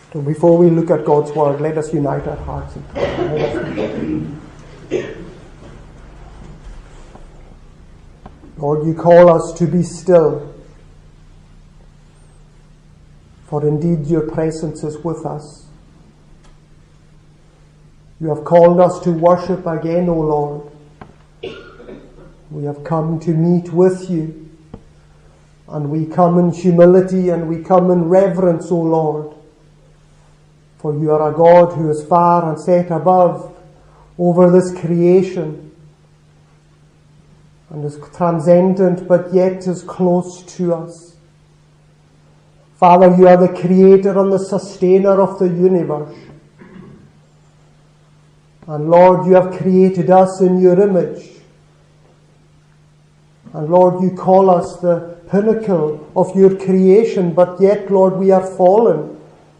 So before we look at God's Word, let us unite our hearts in prayer. Lord, you call us to be still, for indeed your presence is with us. You have called us to worship again, O Lord. We have come to meet with you, and we come in humility and we come in reverence, O Lord. For you are a God who is far and set above over this creation and is transcendent but yet is close to us. Father, you are the creator and the sustainer of the universe. And Lord, you have created us in your image. And Lord, you call us the pinnacle of your creation, but yet, Lord, we are fallen.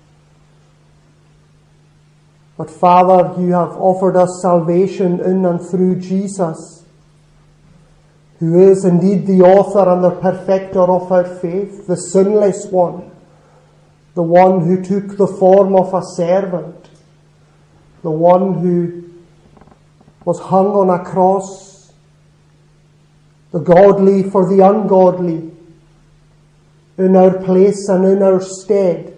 But Father, you have offered us salvation in and through Jesus, who is indeed the author and the perfecter of our faith, the sinless one, the one who took the form of a servant, the one who was hung on a cross, the godly for the ungodly, in our place and in our stead.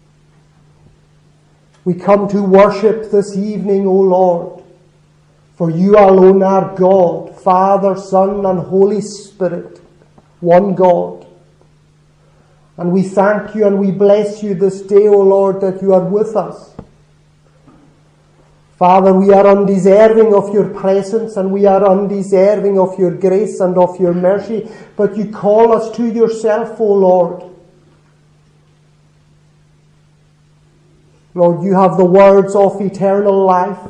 We come to worship this evening, O Lord, for you alone are God, Father, Son, and Holy Spirit, one God. And we thank you and we bless you this day, O Lord, that you are with us. Father, we are undeserving of your presence and we are undeserving of your grace and of your mercy, but you call us to yourself, O Lord. Lord, you have the words of eternal life.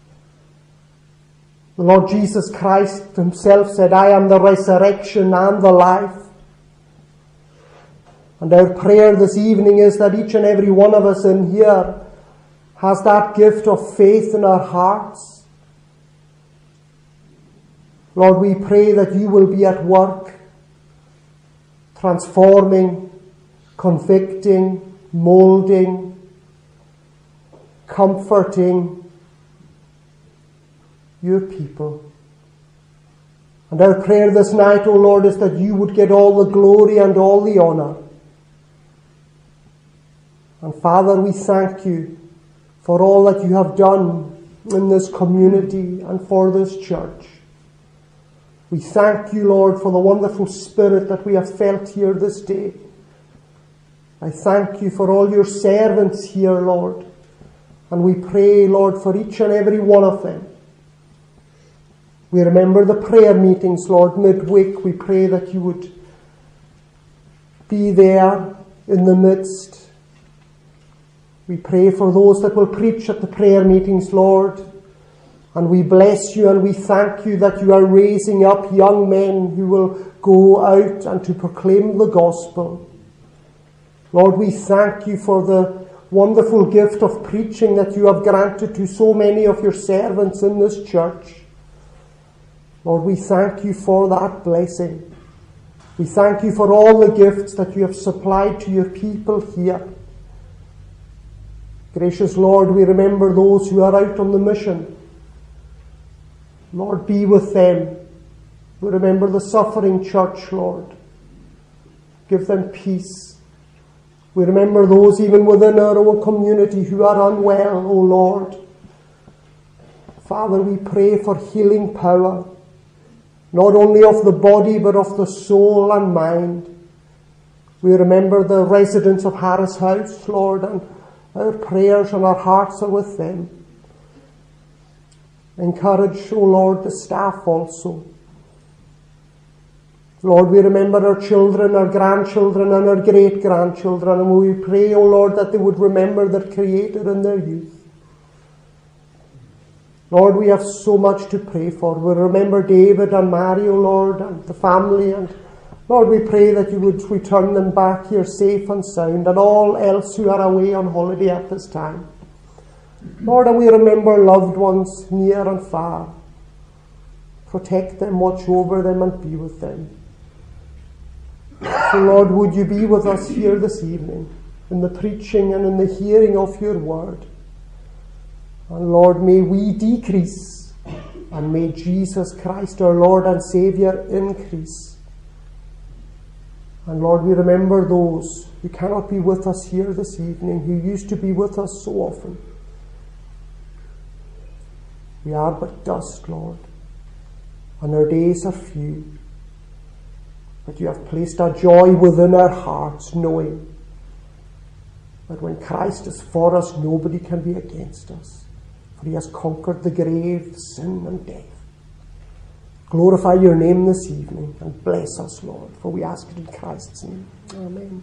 The Lord Jesus Christ himself said, I am the resurrection and the life. And our prayer this evening is that each and every one of us in here has that gift of faith in our hearts. Lord, we pray that you will be at work, transforming, convicting, molding, comforting your people. And our prayer this night, O Lord, is that you would get all the glory and all the honour. And Father, we thank you for all that you have done in this community and for this church. We thank you, Lord, for the wonderful spirit that we have felt here this day. I thank you for all your servants here, Lord. And we pray, Lord, for each and every one of them. We remember the prayer meetings, Lord, midweek. We pray that you would be there in the midst. We pray for those that will preach at the prayer meetings, Lord. And we bless you and we thank you that you are raising up young men who will go out and to proclaim the gospel. Lord, we thank you for the wonderful gift of preaching that you have granted to so many of your servants in this church. Lord, we thank you for that blessing. We thank you for all the gifts that you have supplied to your people here. Gracious Lord, we remember those who are out on the mission. Lord, be with them. We remember the suffering church, Lord. Give them peace. We remember those even within our own community who are unwell, O Lord. Father, we pray for healing power, not only of the body but of the soul and mind. We remember the residents of Harris House, Lord, and our prayers and our hearts are with them. Encourage, O Lord, the staff also. Lord, we remember our children, our grandchildren and our great-grandchildren, and we pray, O Lord, that they would remember their Creator in their youth. Lord, we have so much to pray for. We remember David and Mary, O Lord, and the family, and Lord, we pray that you would return them back here safe and sound, and all else who are away on holiday at this time. Lord, and we remember loved ones near and far. Protect them, watch over them, and be with them. So Lord, would you be with us here this evening? in the preaching and in the hearing of your word. And Lord, may we decrease, and may Jesus Christ, our Lord and Saviour, increase. And Lord, we remember those who cannot be with us here this evening, who used to be with us so often. We are but dust, Lord, and our days are few. But you have placed a joy within our hearts, knowing that when Christ is for us, nobody can be against us. For he has conquered the grave, sin, and death. Glorify your name this evening and bless us, Lord, for we ask it in Christ's name. Amen.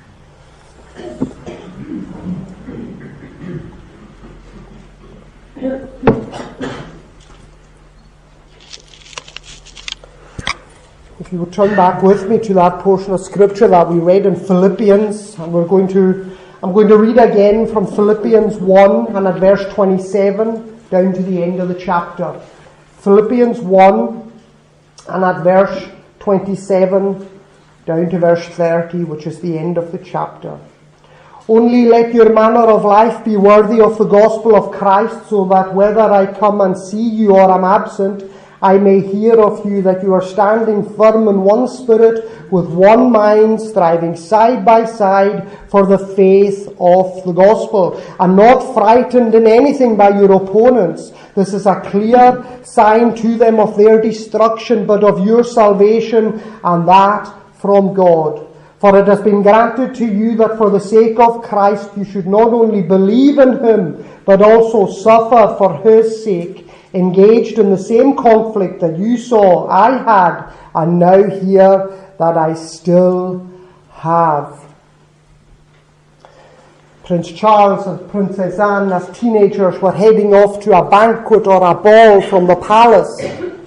If you would turn back with me to that portion of Scripture that we read in Philippians, and I'm going to read again from Philippians 1 and at verse 27 down to the end of the chapter. Philippians 1 and at verse 27 down to verse 30, which is the end of the chapter. Only let your manner of life be worthy of the gospel of Christ, so that whether I come and see you or am absent, I may hear of you that you are standing firm in one spirit, with one mind, striving side by side for the faith of the gospel, and not frightened in anything by your opponents. This is a clear sign to them of their destruction, but of your salvation, and that from God. For it has been granted to you that for the sake of Christ you should not only believe in him, but also suffer for his sake, engaged in the same conflict that you saw I had, and now hear that I still have. Prince Charles and Princess Anne, as teenagers, were heading off to a banquet or a ball from the palace.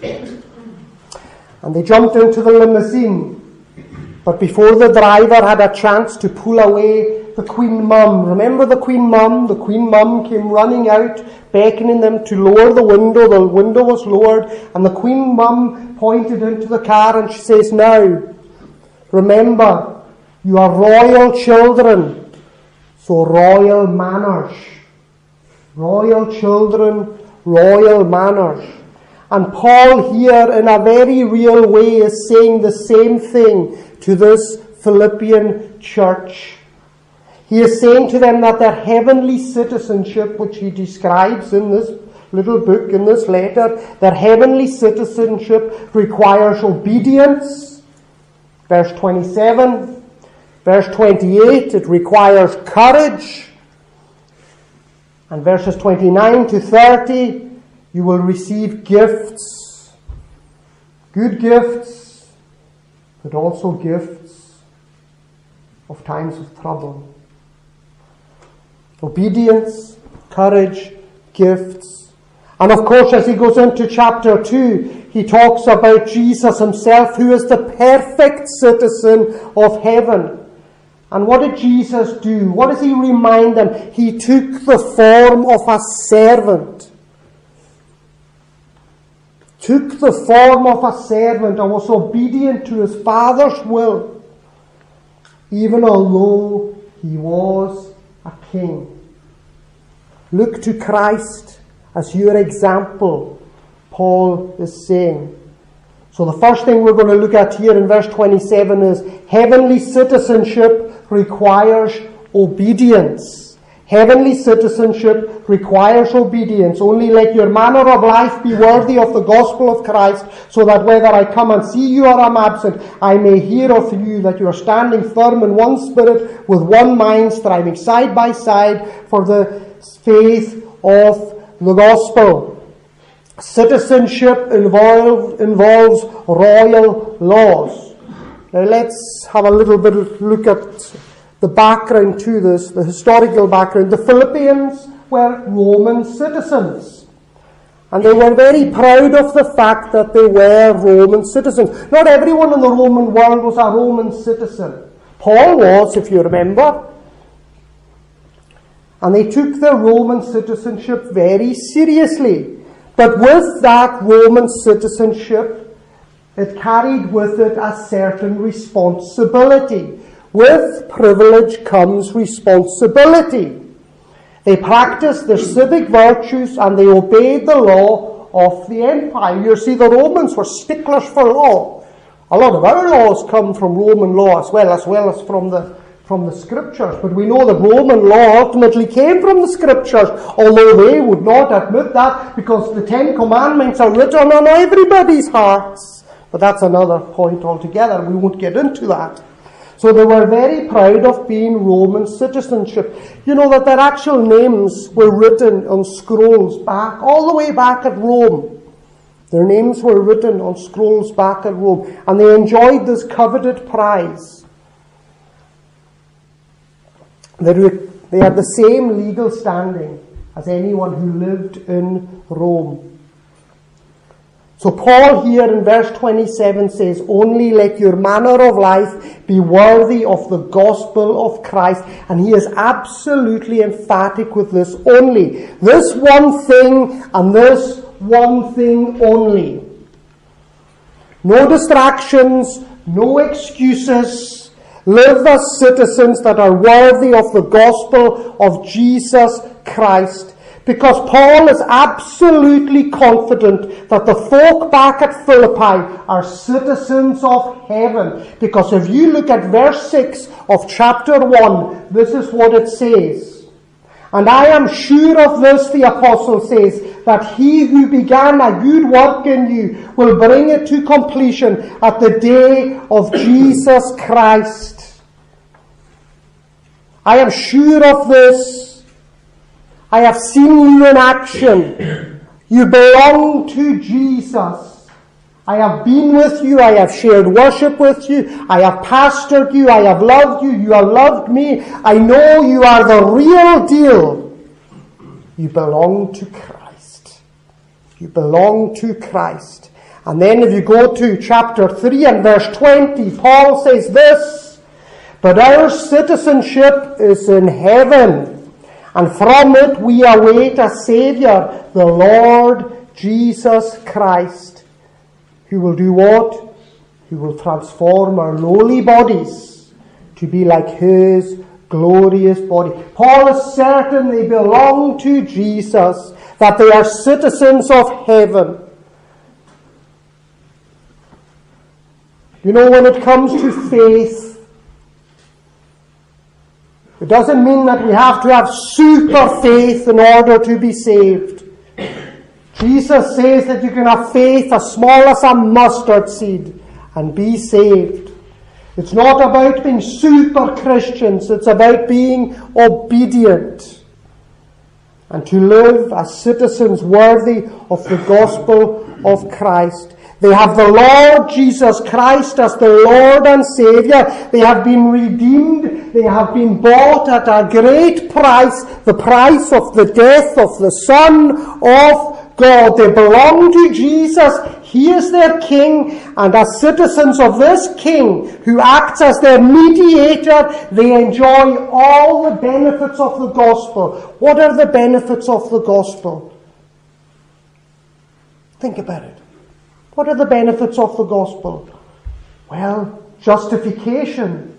And they jumped into the limousine. But before the driver had a chance to pull away, the Queen Mum, remember the Queen Mum? The Queen Mum came running out, beckoning them to lower the window. The window was lowered, and the Queen Mum pointed into the car and she says, "Now, remember, you are royal children, so royal manners. Royal children, royal manners." And Paul here, in a very real way, is saying the same thing to this Philippian church. He is saying to them that their heavenly citizenship, which he describes in this little book, in this letter, their heavenly citizenship requires obedience. Verse 27. Verse 28, it requires courage. And verses 29 to 30, you will receive gifts. Good gifts, but also gifts of times of trouble. Obedience, courage, gifts. And of course, as he goes into chapter 2, he talks about Jesus himself, who is the perfect citizen of heaven. And what did Jesus do? What does he remind them? He took the form of a servant. Took the form of a servant and was obedient to his Father's will, even although he was a king. Look to Christ as your example, Paul is saying. So the first thing we're going to look at here in verse 27 is heavenly citizenship requires obedience. Heavenly citizenship requires obedience. Only let your manner of life be worthy of the gospel of Christ, so that whether I come and see you or am absent, I may hear of you that you are standing firm in one spirit, with one mind, striving side by side for the faith of the gospel. Citizenship involves royal laws. Now let's have a little bit of look at the background to this, the historical background. The Philippians were Roman citizens. And they were very proud of the fact that they were Roman citizens. Not everyone in the Roman world was a Roman citizen. Paul was, if you remember. And they took their Roman citizenship very seriously. But with that Roman citizenship, it carried with it a certain responsibility. With privilege comes responsibility. They practiced their civic virtues and they obeyed the law of the empire. You see, the Romans were sticklers for law. A lot of our laws come from Roman law as well as from the scriptures. But we know that Roman law ultimately came from the scriptures, although they would not admit that because the Ten Commandments are written on everybody's hearts. But that's another point altogether. We won't get into that. So they were very proud of being Roman citizenship. You know that their actual names were written on scrolls all the way back at Rome. Their names were written on scrolls back at Rome, and they enjoyed this coveted prize. They had the same legal standing as anyone who lived in Rome. So Paul here in verse 27 says, only let your manner of life be worthy of the gospel of Christ. And he is absolutely emphatic with this only. This one thing and this one thing only. No distractions, no excuses. Live as citizens that are worthy of the gospel of Jesus Christ. Because Paul is absolutely confident that the folk back at Philippi are citizens of heaven. Because if you look at verse 6 of chapter 1, this is what it says. And I am sure of this, the apostle says, that he who began a good work in you will bring it to completion at the day of Jesus Christ. I am sure of this. I have seen you in action. You belong to Jesus. I have been with you. I have shared worship with you. I have pastored you. I have loved you. You have loved me. I know you are the real deal. You belong to Christ. You belong to Christ. And then if you go to chapter 3 and verse 20, Paul says this, but our citizenship is in heaven. And from it we await a Saviour, the Lord Jesus Christ, who will do what? Who will transform our lowly bodies to be like His glorious body. Paul is certain they belong to Jesus, that they are citizens of heaven. You know, when it comes to faith, it doesn't mean that we have to have super faith in order to be saved. Jesus says that you can have faith as small as a mustard seed and be saved. It's not about being super Christians. It's about being obedient and to live as citizens worthy of the gospel of Christ. They have the Lord Jesus Christ as their Lord and Saviour. They have been redeemed. They have been bought at a great price, the price of the death of the Son of God. They belong to Jesus. He is their King, and as citizens of this King, who acts as their mediator, they enjoy all the benefits of the gospel. What are the benefits of the gospel? Think about it. What are the benefits of the gospel? Well, justification.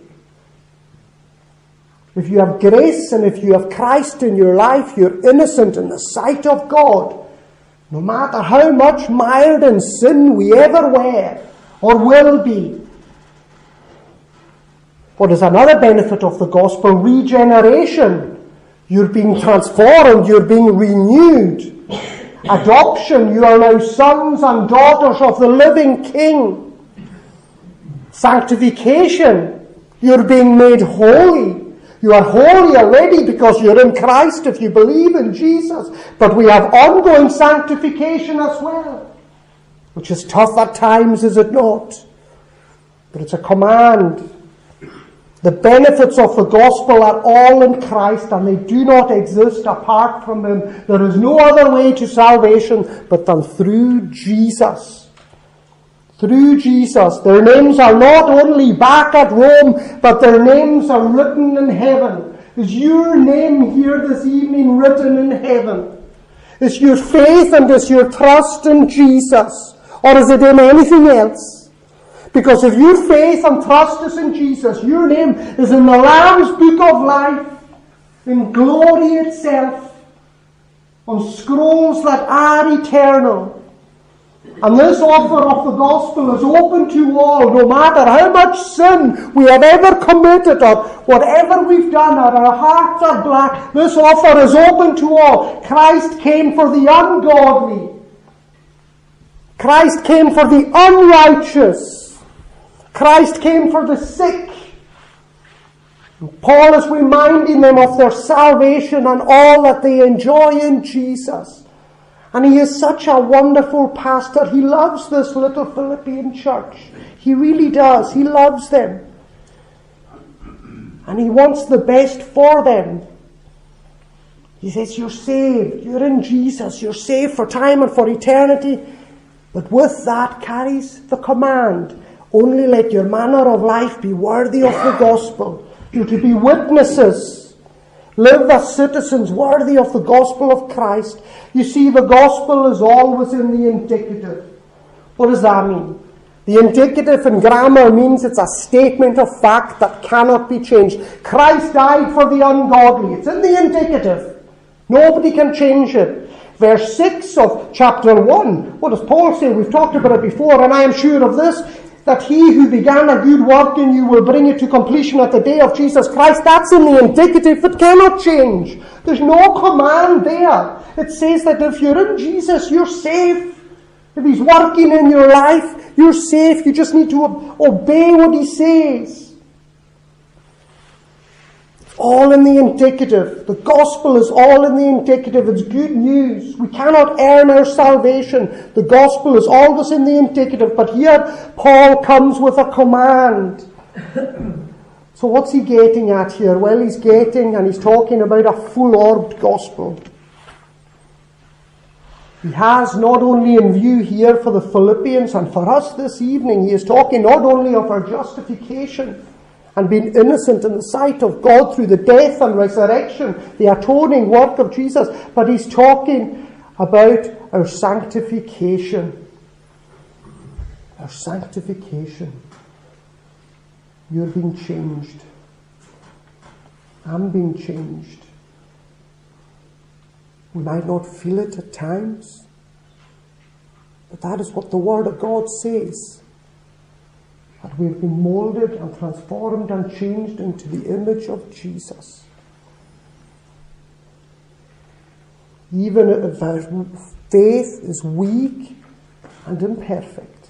If you have grace and if you have Christ in your life, you're innocent in the sight of God. No matter how much mired in sin we ever were or will be. What is another benefit of the gospel? Regeneration. You're being transformed. You're being renewed. Adoption, you are now sons and daughters of the living King. Sanctification, you're being made holy. You are holy already because you're in Christ if you believe in Jesus. But we have ongoing sanctification as well, which is tough at times, is it not? But it's a command. The benefits of the gospel are all in Christ, and they do not exist apart from Him. There is no other way to salvation but than through Jesus. Through Jesus. Their names are not only back at Rome, but their names are written in heaven. Is your name here this evening written in heaven? Is your faith and is your trust in Jesus? Or is it in anything else? Because if your faith and trust is in Jesus, your name is in the Lamb's book of life, in glory itself, on scrolls that are eternal. And this offer of the gospel is open to all, no matter how much sin we have ever committed or whatever we've done, or our hearts are black. This offer is open to all. Christ came for the ungodly. Christ came for the unrighteous. Christ came for the sick. And Paul is reminding them of their salvation and all that they enjoy in Jesus. And he is such a wonderful pastor. He loves this little Philippian church. He really does. He loves them. And he wants the best for them. He says, you're saved. You're in Jesus. You're saved for time and for eternity. But with that carries the command, only let your manner of life be worthy of the gospel. You're to be witnesses. Live as citizens worthy of the gospel of Christ. You see, the gospel is always in the indicative. What does that mean? The indicative in grammar means it's a statement of fact that cannot be changed. Christ died for the ungodly. It's in the indicative. Nobody can change it. Verse 6 of chapter 1. What does Paul say? We've talked about it before, and I am sure of this, that he who began a good work in you will bring it to completion at the day of Jesus Christ. That's in the indicative. It cannot change. There's no command there. It says that if you're in Jesus, you're safe. If he's working in your life, you're safe. You just need to obey what he says. All in the indicative. The gospel is all in the indicative. It's good news. We cannot earn our salvation. The gospel is always in the indicative. But here, Paul comes with a command. So what's he getting at here? Well, he's talking about a full-orbed gospel. He has not only in view here for the Philippians and for us this evening, he is talking not only of our justification and being innocent in the sight of God through the death and resurrection, the atoning work of Jesus, but he's talking about our sanctification. Our sanctification. You're being changed. I'm being changed. We might not feel it at times, but that is what the Word of God says. That we've been molded and transformed and changed into the image of Jesus. Even if our faith is weak and imperfect.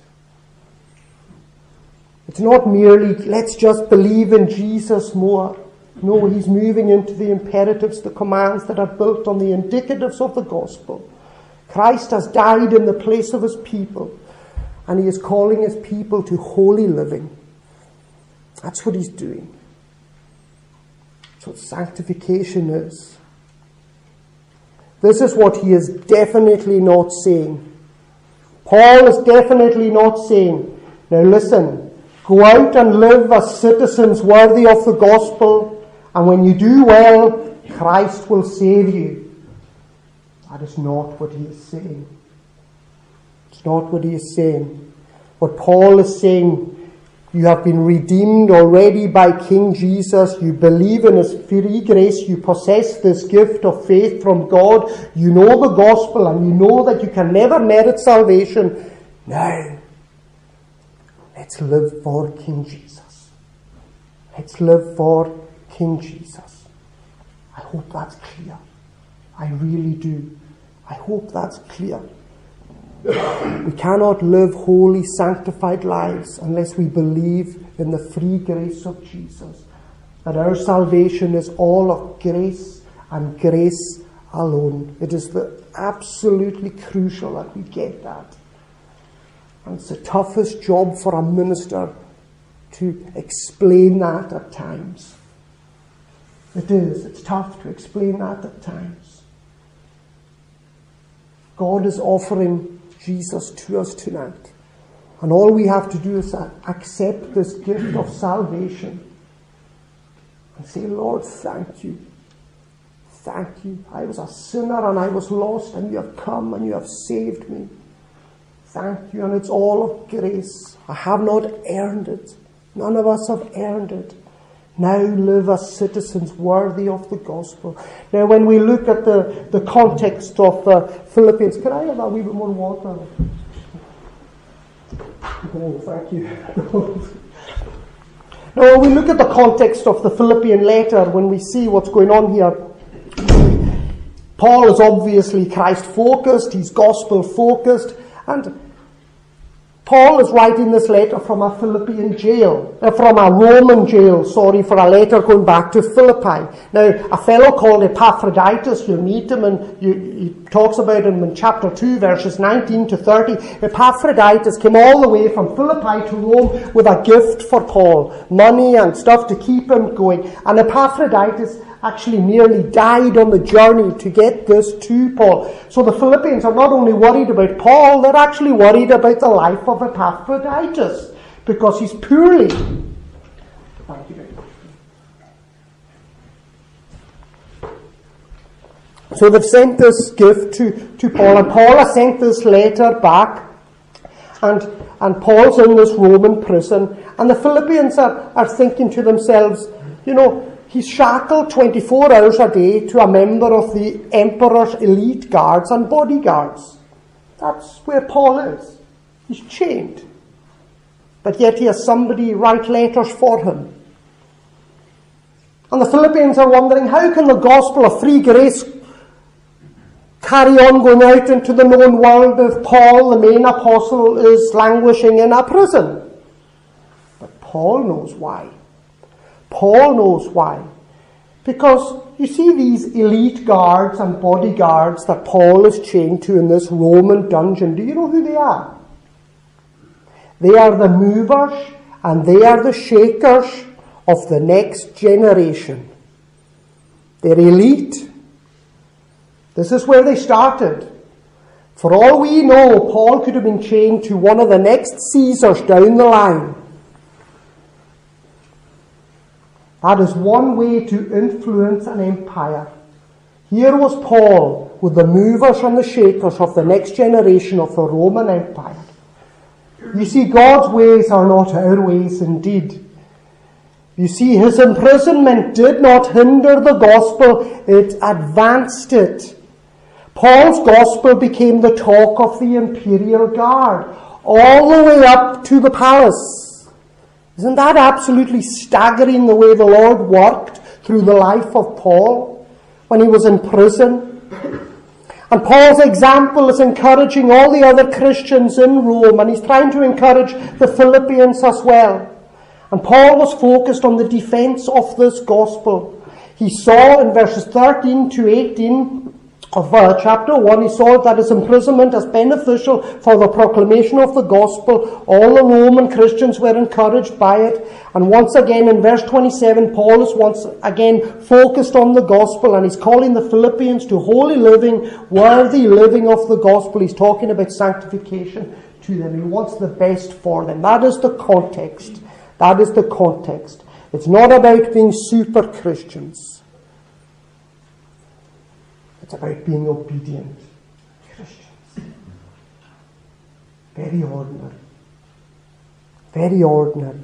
It's not merely, let's just believe in Jesus more. No, he's moving into the imperatives, the commands that are built on the indicatives of the gospel. Christ has died in the place of his people. And he is calling his people to holy living. That's what he's doing. That's what sanctification is. This is what he is definitely not saying. Paul is definitely not saying, now listen, go out and live as citizens worthy of the gospel, and when you do well, Christ will save you. That is not what he is saying. It's not what he is saying. What Paul is saying, you have been redeemed already by King Jesus. You believe in his free grace. You possess this gift of faith from God. You know the gospel and you know that you can never merit salvation. Now, let's live for King Jesus. Let's live for King Jesus. I hope that's clear. I really do. I hope that's clear. We cannot live holy, sanctified lives unless we believe in the free grace of Jesus. That our salvation is all of grace and grace alone. It is absolutely crucial that we get that. And it's the toughest job for a minister to explain that at times. It is. It's tough to explain that at times. God is offering Jesus to us tonight. And all we have to do is accept this gift of salvation and say, Lord, thank you. Thank you. I was a sinner and I was lost, and you have come and you have saved me. thank you, and it's all of grace. I have not earned it. None of us have earned it. Now live as citizens worthy of the gospel. Now when we look at the context of Philippians, can I have a wee bit more water? Oh, thank you. Now when we look at the context of the Philippian letter, when we see what's going on here, Paul is obviously Christ-focused, he's gospel-focused, and Paul is writing this letter from a Philippian jail, from a Roman jail, for a letter going back to Philippi. Now, a fellow called Epaphroditus, you'll meet him, and he talks about him in chapter 2, verses 19 to 30. Epaphroditus came all the way from Philippi to Rome with a gift for Paul, money and stuff to keep him going. And Epaphroditus actually nearly died on the journey to get this to Paul. So the Philippians are not only worried about Paul, they're actually worried about the life of Epaphroditus, because he's poorly. Thank you very much. So they've sent this gift to Paul, and Paul has sent this letter back, and Paul's in this Roman prison, and the Philippians are thinking to themselves, he's shackled 24 hours a day to a member of the emperor's elite guards and bodyguards. That's where Paul is. He's chained. But yet he has somebody write letters for him. And the Philippians are wondering, how can the gospel of free grace carry on going out into the known world if Paul, the main apostle, is languishing in a prison? But Paul knows why. Paul knows why. Because you see these elite guards and bodyguards that Paul is chained to in this Roman dungeon. Do you know who they are? They are the movers and they are the shakers of the next generation. They're elite. This is where they started. For all we know, Paul could have been chained to one of the next Caesars down the line. That is one way to influence an empire. Here was Paul with the movers and the shakers of the next generation of the Roman Empire. You see, God's ways are not our ways indeed. You see, his imprisonment did not hinder the gospel, it advanced it. Paul's gospel became the talk of the imperial guard, all the way up to the palace. Isn't that absolutely staggering, the way the Lord worked through the life of Paul when he was in prison? And Paul's example is encouraging all the other Christians in Rome, and he's trying to encourage the Philippians as well. And Paul was focused on the defense of this gospel. He saw in verses 13 to 18 of chapter 1, he saw that his imprisonment as beneficial for the proclamation of the gospel. All the Roman Christians were encouraged by it. And once again in verse 27, Paul is once again focused on the gospel, and he's calling the Philippians to holy living, worthy living of the gospel. He's talking about sanctification to them. He wants the best for them. That is the context. That is the context. It's not about being super Christians. It's about being obedient Christians. Very ordinary. Very ordinary.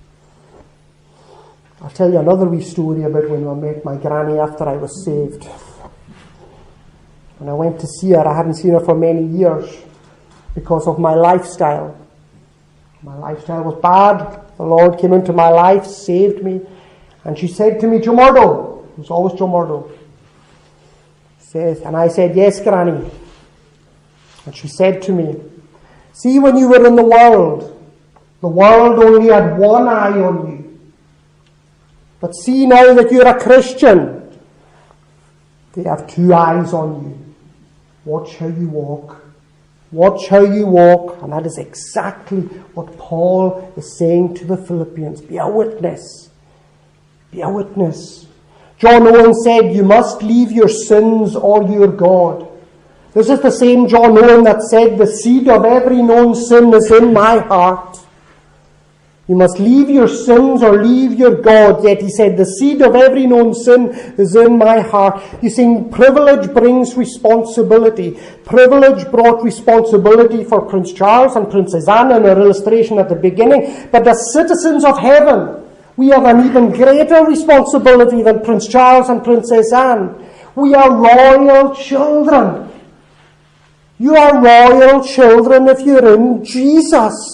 I'll tell you another wee story about when I met my granny after I was saved. When I went to see her, I hadn't seen her for many years because of my lifestyle. My lifestyle was bad. The Lord came into my life, saved me, and she said to me, "Joe Murdo," it was always Joe Murdo, and I said, "Yes, Granny." And she said to me, "See, when you were in the world only had one eye on you. But see, now that you're a Christian, they have two eyes on you. Watch how you walk. Watch how you walk." And that is exactly what Paul is saying to the Philippians. Be a witness. Be a witness. John Owen said, "You must leave your sins or your God." This is the same John Owen that said, "The seed of every known sin is in my heart." You must leave your sins or leave your God. Yet he said, the seed of every known sin is in my heart. You see, privilege brings responsibility. Privilege brought responsibility for Prince Charles and Princess Anne in our illustration at the beginning. But as citizens of heaven, we have an even greater responsibility than Prince Charles and Princess Anne. We are royal children. You are royal children if you're in Jesus.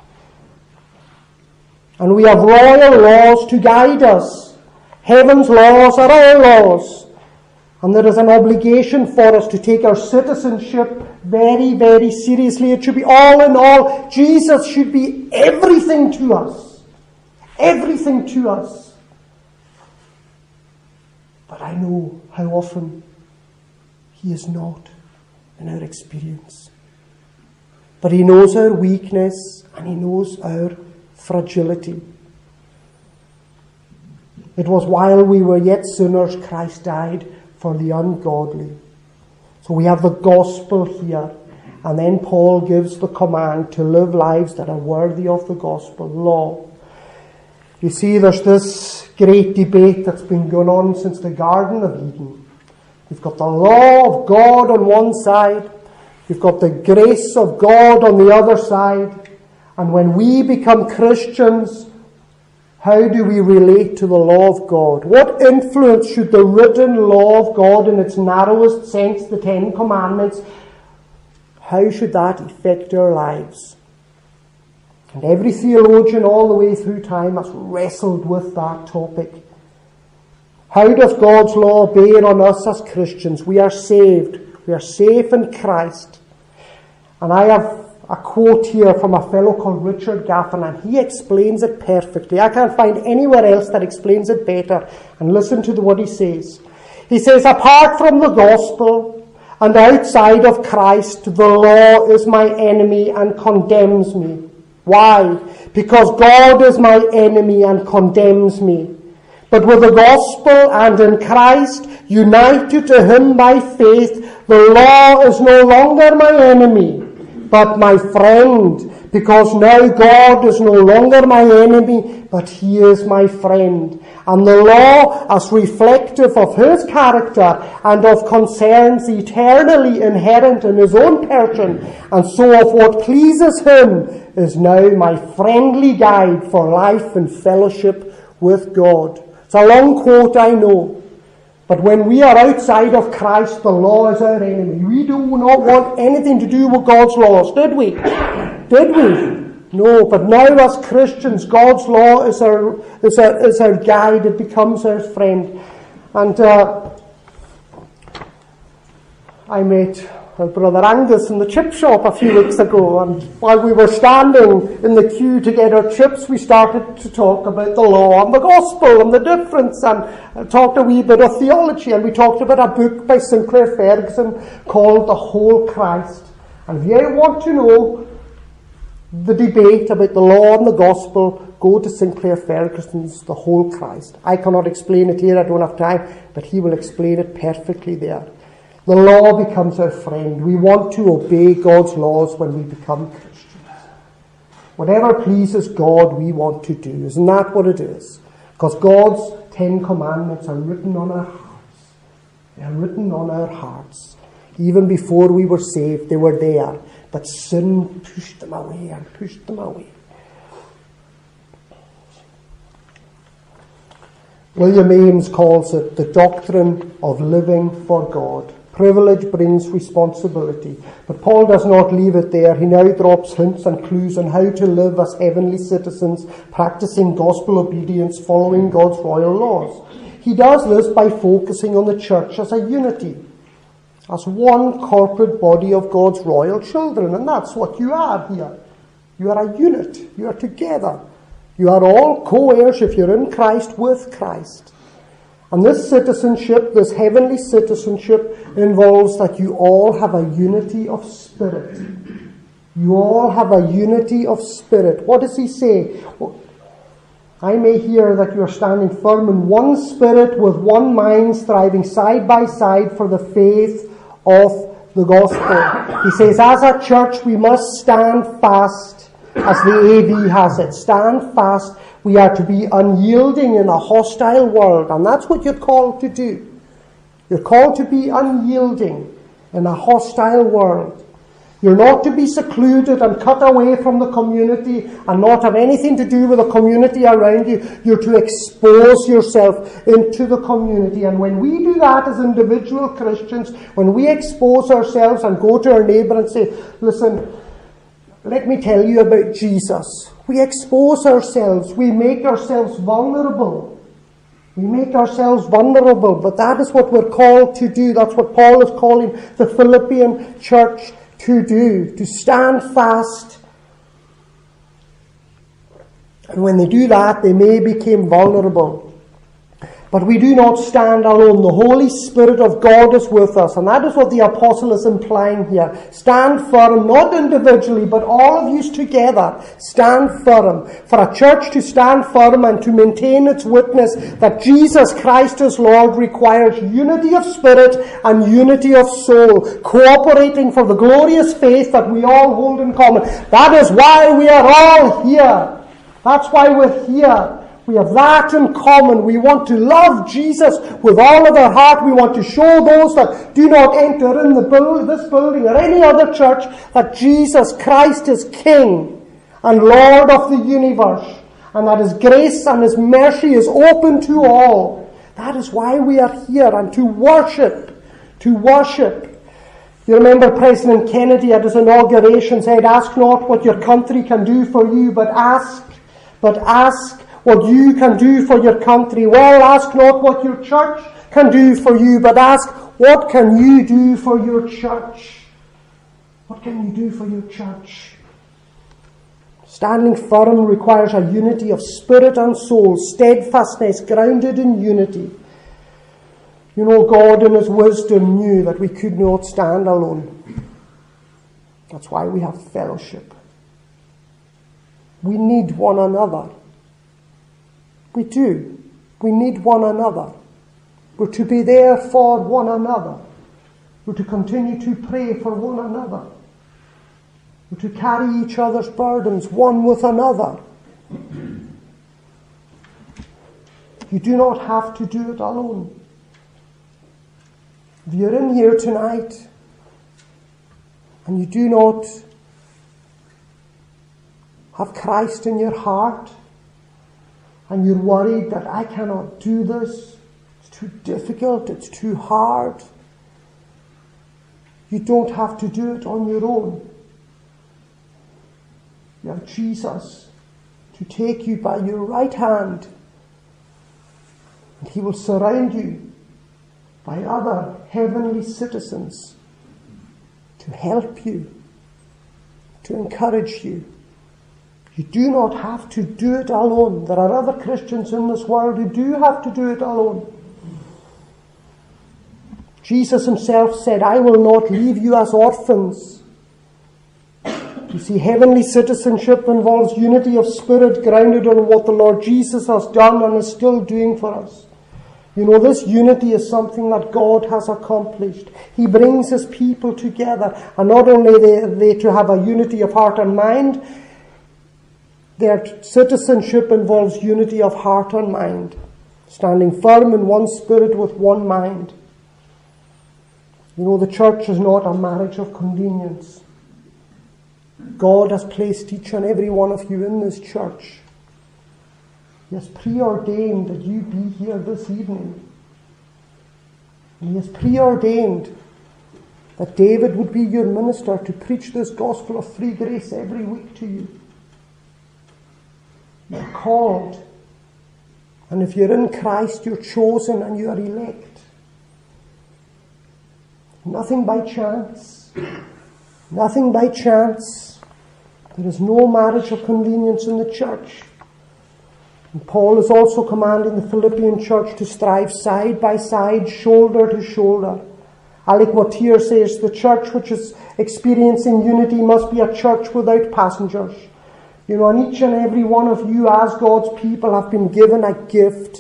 And we have royal laws to guide us. Heaven's laws are our laws. And there is an obligation for us to take our citizenship very, very seriously. It should be all in all. Jesus should be everything to us. Everything to us. But I know how often he is not in our experience. But he knows our weakness and he knows our fragility. It was while we were yet sinners, Christ died for the ungodly. So we have the gospel here. And then Paul gives the command to live lives that are worthy of the gospel law. You see, there's this great debate that's been going on since the Garden of Eden. You've got the law of God on one side. You've got the grace of God on the other side. And when we become Christians, how do we relate to the law of God? What influence should the written law of God in its narrowest sense, the Ten Commandments, how should that affect our lives? And every theologian all the way through time has wrestled with that topic. How does God's law bear on us as Christians? We are saved. We are safe in Christ. And I have a quote here from a fellow called Richard Gaffin, and he explains it perfectly. I can't find anywhere else that explains it better. And listen to what he says. He says, apart from the gospel and outside of Christ, the law is my enemy and condemns me. Why? Because God is my enemy and condemns me. But with the gospel and in Christ, united to him by faith, the law is no longer my enemy, but my friend, because now God is no longer my enemy, but he is my friend. And the law, as reflective of his character and of concerns eternally inherent in his own person, and so of what pleases him, is now my friendly guide for life and fellowship with God. It's a long quote, I know. But when we are outside of Christ, the law is our enemy. We do not want anything to do with God's laws, did we? Did we? No, but now as Christians, God's law is our guide. It becomes our friend. And I met Brother Angus in the chip shop a few weeks ago, and while we were standing in the queue to get our chips, we started to talk about the law and the gospel and the difference, and talked a wee bit of theology, and we talked about a book by Sinclair Ferguson called The Whole Christ. And if you want to know the debate about the law and the gospel, go to Sinclair Ferguson's The Whole Christ. I cannot explain it here, I don't have time, but he will explain it perfectly there. The law becomes our friend. We want to obey God's laws when we become Christians. Whatever pleases God, we want to do. Isn't that what it is? Because God's 10 Commandments are written on our hearts. They are written on our hearts. Even before we were saved, they were there. But sin pushed them away and pushed them away. William Ames calls it the doctrine of living for God. Privilege brings responsibility. But Paul does not leave it there. He now drops hints and clues on how to live as heavenly citizens, practicing gospel obedience, following God's royal laws. He does this by focusing on the church as a unity, as one corporate body of God's royal children. And that's what you are here. You are a unit. You are together. You are all co-heirs, if you're in Christ, with Christ. And this citizenship, this heavenly citizenship, involves that you all have a unity of spirit. You all have a unity of spirit. What does he say? Well, I may hear that you are standing firm in one spirit, with one mind, striving side by side for the faith of the gospel. He says, as a church, we must stand fast as the AV has it. Stand fast. We are to be unyielding in a hostile world. And that's what you're called to do. You're called to be unyielding in a hostile world. You're not to be secluded and cut away from the community and not have anything to do with the community around you. You're to expose yourself into the community. And when we do that as individual Christians, when we expose ourselves and go to our neighbour and say, listen, let me tell you about Jesus. We expose ourselves. We make ourselves vulnerable. We make ourselves vulnerable. But that is what we're called to do. That's what Paul is calling the Philippian church to do, to stand fast. And when they do that, they may become vulnerable. But we do not stand alone. The Holy Spirit of God is with us. And that is what the apostle is implying here. Stand firm, not individually, but all of you together. Stand firm. For a church to stand firm and to maintain its witness that Jesus Christ is Lord requires unity of spirit and unity of soul, cooperating for the glorious faith that we all hold in common. That is why we are all here. That's why we're here. We have that in common. We want to love Jesus with all of our heart. We want to show those that do not enter in this building or any other church that Jesus Christ is King and Lord of the universe, and that His grace and His mercy is open to all. That is why we are here, and to worship. To worship. You remember President Kennedy at his inauguration said, ask not what your country can do for you, but ask what you can do for your country. Well, ask not what your church can do for you, but ask, what can you do for your church? What can you do for your church? Standing firm requires a unity of spirit and soul, steadfastness grounded in unity. You know, God in His wisdom knew that we could not stand alone. That's why we have fellowship. We need one another. We do. We need one another. We're to be there for one another. We're to continue to pray for one another. We're to carry each other's burdens one with another. You do not have to do it alone. If you're in here tonight and you do not have Christ in your heart, and you're worried that I cannot do this, it's too difficult, it's too hard, you don't have to do it on your own. You have Jesus to take you by your right hand, and He will surround you by other heavenly citizens to help you, to encourage you. You do not have to do it alone. There are other Christians in this world who do have to do it alone. Jesus Himself said, I will not leave you as orphans. You see, heavenly citizenship involves unity of spirit grounded on what the Lord Jesus has done and is still doing for us. You know, this unity is something that God has accomplished. He brings His people together, and not only are they to have a unity of heart and mind, their citizenship involves unity of heart and mind, standing firm in one spirit with one mind. You know, the church is not a marriage of convenience. God has placed each and every one of you in this church. He has preordained that you be here this evening. And He has preordained that David would be your minister to preach this gospel of free grace every week to you. You're called. And if you're in Christ, you're chosen and you are elect. Nothing by chance. Nothing by chance. There is no marriage of convenience in the church. And Paul is also commanding the Philippian church to strive side by side, shoulder to shoulder. Alec Mottier says the church which is experiencing unity must be a church without passengers. You know, and each and every one of you as God's people have been given a gift.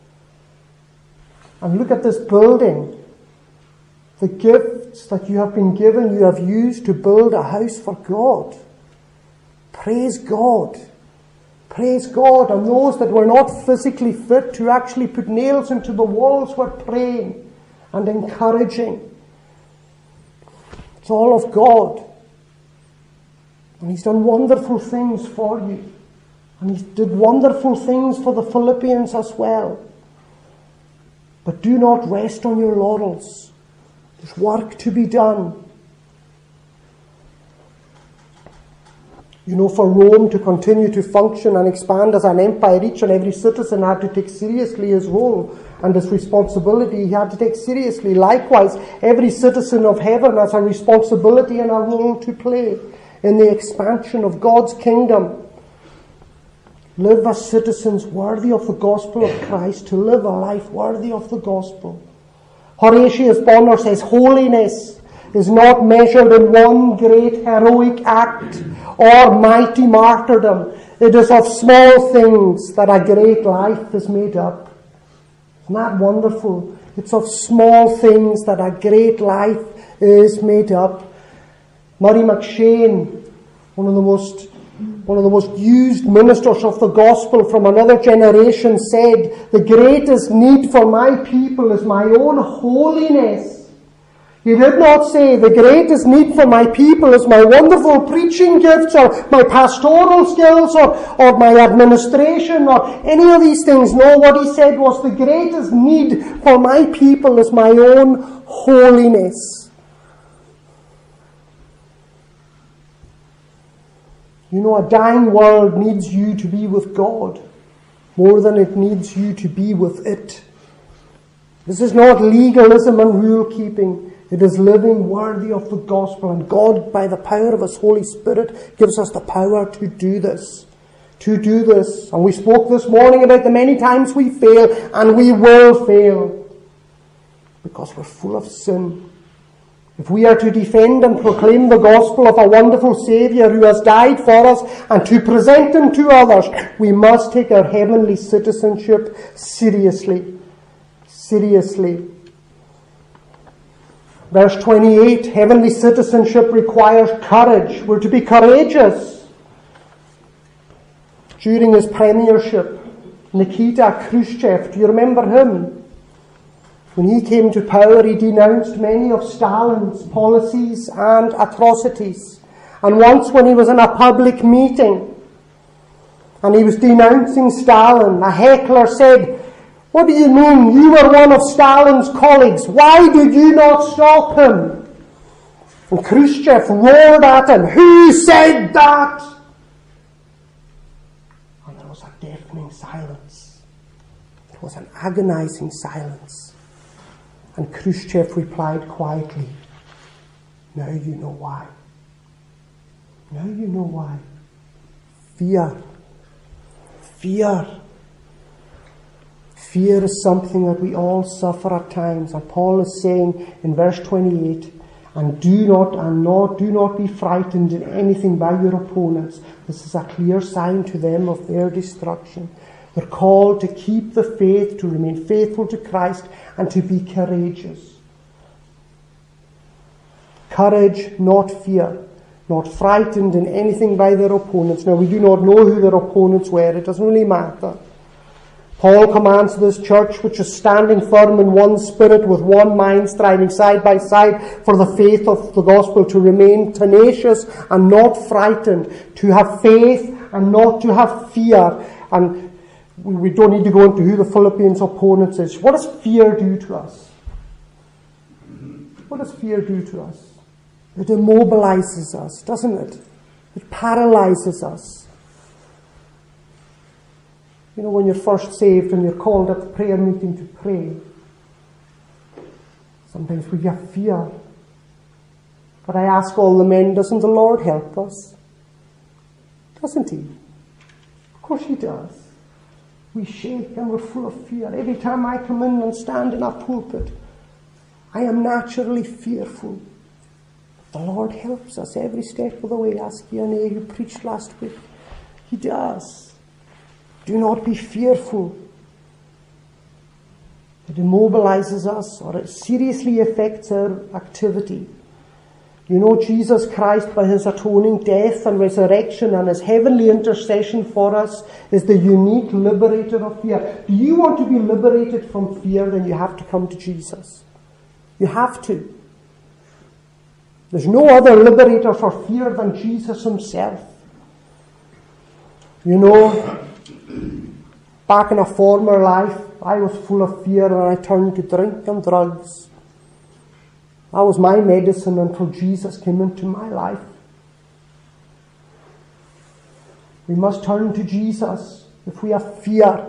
And look at this building. The gifts that you have been given, you have used to build a house for God. Praise God. Praise God. And those that were not physically fit to actually put nails into the walls were praying and encouraging. It's all of God. And He's done wonderful things for you. And He did wonderful things for the Philippians as well. But do not rest on your laurels. There's work to be done. You know, for Rome to continue to function and expand as an empire, each and every citizen had to take seriously his role and his responsibility. He had to take seriously. Likewise, every citizen of heaven has a responsibility and a role to play in the expansion of God's kingdom. Live as citizens worthy of the gospel of Christ, to live a life worthy of the gospel. Horatius Bonar says, holiness is not measured in one great heroic act or mighty martyrdom. It is of small things that a great life is made up. Isn't that wonderful? It's of small things that a great life is made up. Murray McShane, one of the most used ministers of the gospel from another generation, said, the greatest need for my people is my own holiness. He did not say, the greatest need for my people is my wonderful preaching gifts or my pastoral skills or my administration or any of these things. No, what he said was, the greatest need for my people is my own holiness. You know, a dying world needs you to be with God more than it needs you to be with it. This is not legalism and rule keeping. It is living worthy of the gospel. And God, by the power of His Holy Spirit, gives us the power to do this. To do this. And we spoke this morning about the many times we fail, and we will fail. Because we're full of sin. If we are to defend and proclaim the gospel of a wonderful Saviour who has died for us and to present Him to others, we must take our heavenly citizenship seriously. Seriously. Verse 28, heavenly citizenship requires courage. We're to be courageous. During his premiership, Nikita Khrushchev, do you remember him? When he came to power, he denounced many of Stalin's policies and atrocities. And once when he was in a public meeting and he was denouncing Stalin, a heckler said, what do you mean? You were one of Stalin's colleagues. Why did you not stop him? And Khrushchev roared at him, who said that? And there was a deafening silence. It was an agonizing silence. And Khrushchev replied quietly, now you know why. Now you know why. Fear. Fear. Fear is something that we all suffer at times. And Paul is saying in verse 28, do not be frightened in anything by your opponents. This is a clear sign to them of their destruction. They're called to keep the faith, to remain faithful to Christ, and to be courageous. Courage, not fear. Not frightened in anything by their opponents. Now, we do not know who their opponents were. It doesn't really matter. Paul commands this church, which is standing firm in one spirit, with one mind, striving side by side for the faith of the gospel, to remain tenacious and not frightened, to have faith and not to have fear. And we don't need to go into who the Philippians' opponents is. What does fear do to us? What does fear do to us? It immobilizes us, doesn't it? It paralyzes us. You know, when you're first saved and you're called at the prayer meeting to pray, sometimes we get fear. But I ask all the men, doesn't the Lord help us? Doesn't He? Of course He does. We shake and we're full of fear. Every time I come in and stand in a pulpit, I am naturally fearful. The Lord helps us every step of the way. Ask Ian, who preached last week. He does. Do not be fearful. It immobilizes us, or it seriously affects our activity. You know, Jesus Christ, by his atoning death and resurrection and his heavenly intercession for us, is the unique liberator of fear. Do you want to be liberated from fear? Then you have to come to Jesus. You have to. There's no other liberator for fear than Jesus himself. You know, back in a former life, I was full of fear and I turned to drink and drugs. That was my medicine until Jesus came into my life. We must turn to Jesus if we have fear.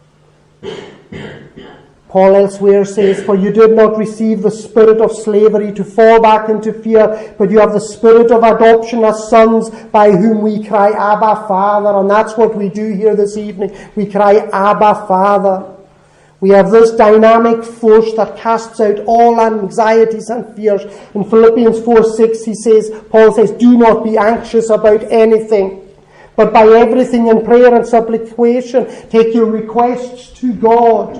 Paul elsewhere says, "For you did not receive the spirit of slavery to fall back into fear, but you have the spirit of adoption as sons, by whom we cry, Abba, Father." And that's what we do here this evening. We cry, Abba, Father. We have this dynamic force that casts out all anxieties and fears. In Philippians 4:6, Paul says, "Do not be anxious about anything, but by everything in prayer and supplication, take your requests to God."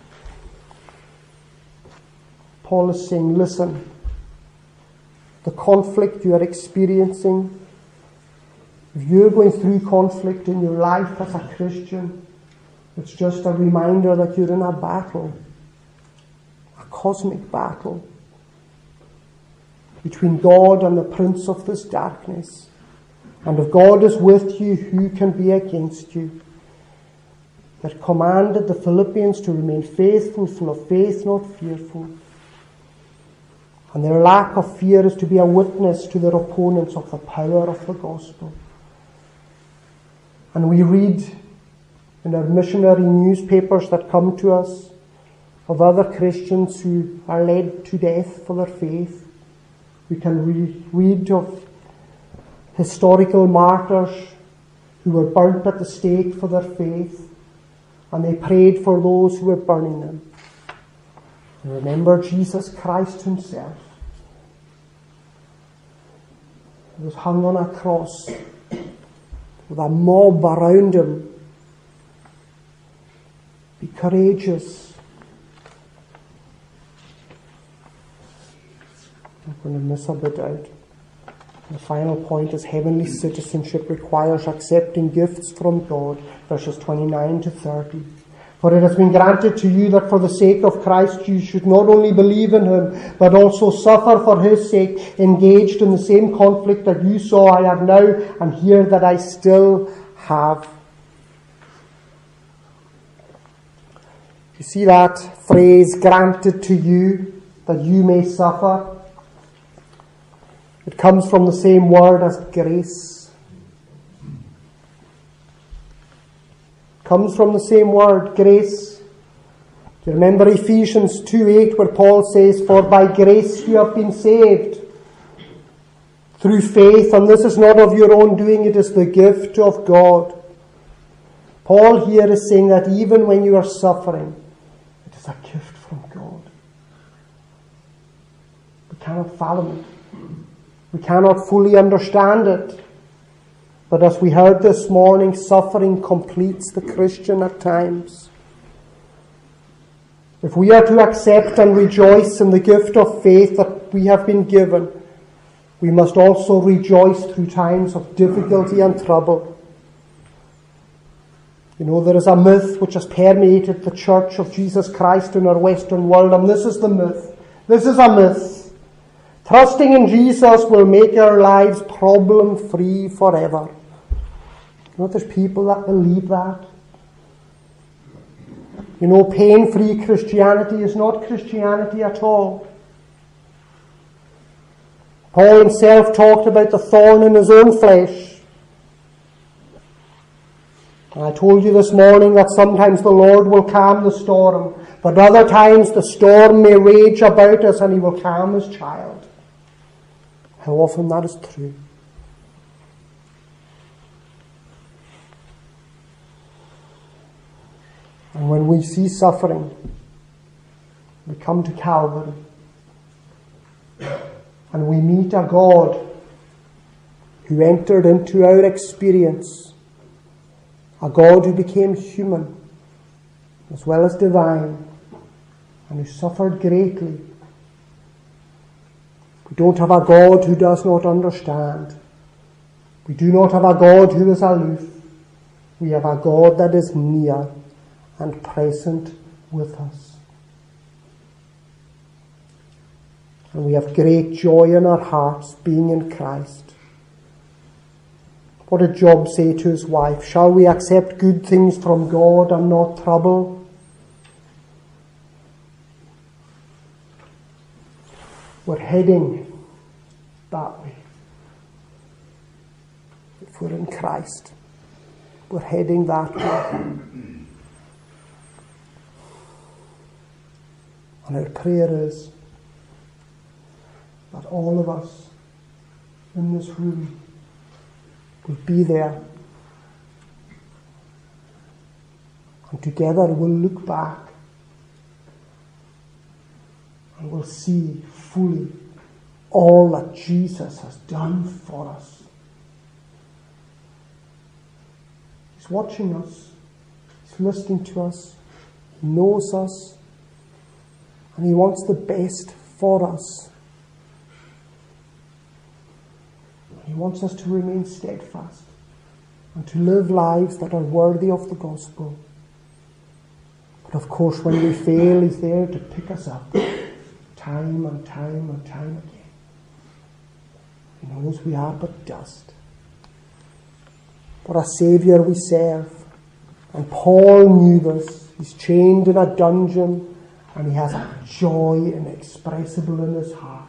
Paul is saying, listen, the conflict you are experiencing, if you're going through conflict in your life as a Christian, it's just a reminder that you're in a battle, a cosmic battle between God and the prince of this darkness. And if God is with you, who can be against you? That commanded the Philippians to remain faithful, full of faith, not fearful. And their lack of fear is to be a witness to their opponents of the power of the gospel. And we read in our missionary newspapers that come to us of other Christians who are led to death for their faith. We can read of historical martyrs who were burnt at the stake for their faith, and they prayed for those who were burning them. And remember Jesus Christ himself. He was hung on a cross with a mob around him. Be courageous. I'm going to miss a bit out. The final point is heavenly citizenship requires accepting gifts from God, verses 29 to 30. "For it has been granted to you that for the sake of Christ you should not only believe in him, but also suffer for his sake, engaged in the same conflict that you saw I have now and hear that I still have." You see that phrase, "granted to you that you may suffer"? It comes from the same word as grace. Comes from the same word, grace. Do you remember Ephesians 2:8, where Paul says, "For by grace you have been saved through faith, and this is not of your own doing, it is the gift of God." Paul here is saying that even when you are suffering, it is a gift from God. We cannot fathom it. We cannot fully understand it. But as we heard this morning, suffering completes the Christian at times. If we are to accept and rejoice in the gift of faith that we have been given, we must also rejoice through times of difficulty and trouble. You know, there is a myth which has permeated the Church of Jesus Christ in our Western world, and this is the myth. This is a myth. Trusting in Jesus will make our lives problem-free forever. You know, there's people that believe that. You know, pain-free Christianity is not Christianity at all. Paul himself talked about the thorn in his own flesh. And I told you this morning that sometimes the Lord will calm the storm, but other times the storm may rage about us and he will calm his child. How often that is true. And when we see suffering, we come to Calvary and we meet a God who entered into our experience, a God who became human as well as divine and who suffered greatly. We don't have a God who does not understand. We do not have a God who is aloof. We have a God that is near and present with us. And we have great joy in our hearts being in Christ. What did Job say to his wife? Shall we accept good things from God and not trouble? We're heading that way. If we're in Christ, we're heading that way. And our prayer is that all of us in this room will be there, and together we'll look back and we'll see fully all that Jesus has done for us. He's watching us, He's listening to us, He knows us, and He wants the best for us. He wants us to remain steadfast and to live lives that are worthy of the gospel. But of course, when we fail, He's there to pick us up time and time and time again. He knows we are but dust. What a Saviour we serve. And Paul knew this. He's chained in a dungeon and he has a joy inexpressible in his heart.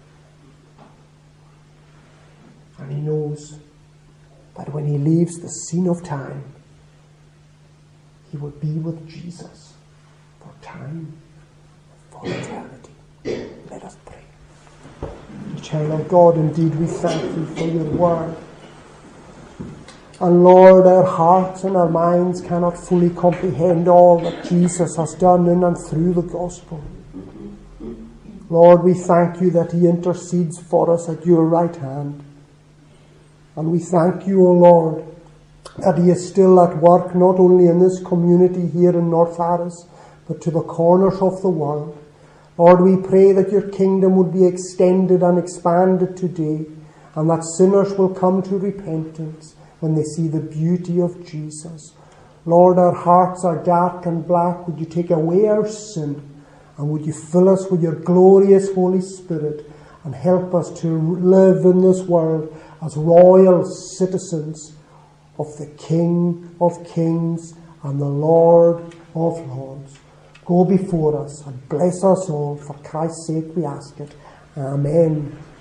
And he knows that when he leaves the scene of time, he will be with Jesus for time, for eternity. Let us pray. Eternal God, indeed we thank you for your word. And Lord, our hearts and our minds cannot fully comprehend all that Jesus has done in and through the gospel. Lord, we thank you that he intercedes for us at your right hand. And we thank you, O Lord, that he is still at work not only in this community here in North Aris, but to the corners of the world. Lord, we pray that your kingdom would be extended and expanded today, and that sinners will come to repentance when they see the beauty of Jesus. Lord, our hearts are dark and black. Would you take away our sin, and would you fill us with your glorious Holy Spirit, and help us to live in this world as royal citizens of the King of Kings and the Lord of Lords. Go before us and bless us all. For Christ's sake we ask it. Amen.